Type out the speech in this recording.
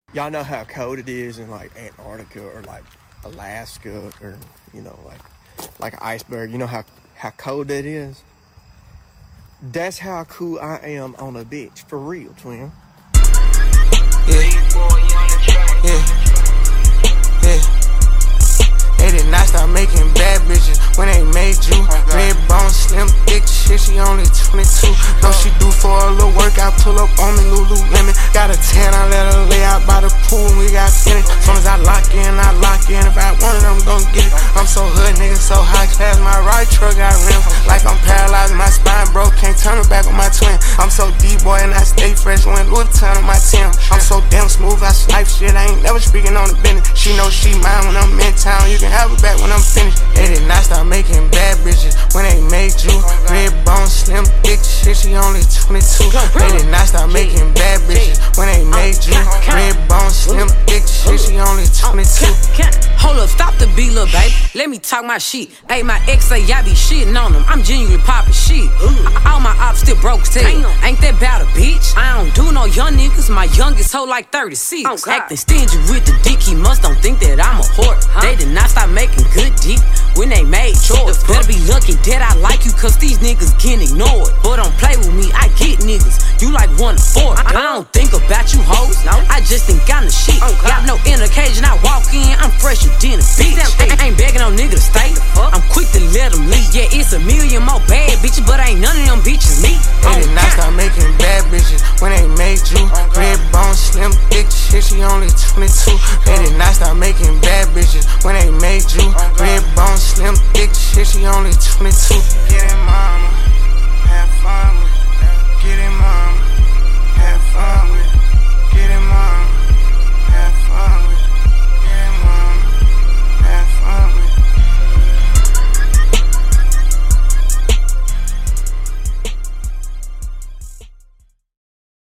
Y'all know how cold it is in like Antarctica or like Alaska or, you know, like an iceberg. You know how cold that is? That's how cool I am on a bitch. For real, twin. They did not stop making bad bitches when they made you. Red bone, slim, thick shit, she only 22. No, she do for a little work, I pull up on me, Lululemon. Got a 10, I let her lay out by the pool, we got finished. Soon as I lock in, I lock in. If I want it, I'm gon' get it. I'm so hood, nigga, so high class. My right truck got rims, like I'm paralyzed, my spine broke, can't turn it back on my twin. I'm so D-boy and I stay fresh, when Louis Vuitton on my Tim. I'm so damn smooth, I snipe shit, I ain't never speaking on the business. She know she mine when I'm in town, you can have it back when I'm finished. They did not stop making bad bitches when they made you. Red bone, slim, thick shit, she only 22. They did not stop making bad bitches when they made you. Red bone, slim, thick shit, she only 22. Hold up, stop the beat, little baby. Let me talk my shit. Hey, my ex say I be shitting on them. I'm genuinely popping shit. All my ops still broke still. Ain't that about a bitch? I don't do no young niggas. My youngest hoe like 36. Acting stingy with the dick, he must don't think that I'm a whore. They did not stop making good dick when they made chores. Better be lucky that I like you, cause these niggas getting ignored. But don't play with me, I get niggas. You like 1 to 4. I don't think about you hoes. I just think I'm the shit. Got no inner cage and I walk in, I'm fresher than a bitch. Ain't begging no nigga to stay. I'm quick to let them leave. Yeah, it's a million more bad bitches, but ain't none of them bitches me. They did not stop making bad bitches when they made you. Red bone, slim, thick shit, she only 22. They did not stop making bad bitches when they made you. Red bone, slim, thick shit, she only 22.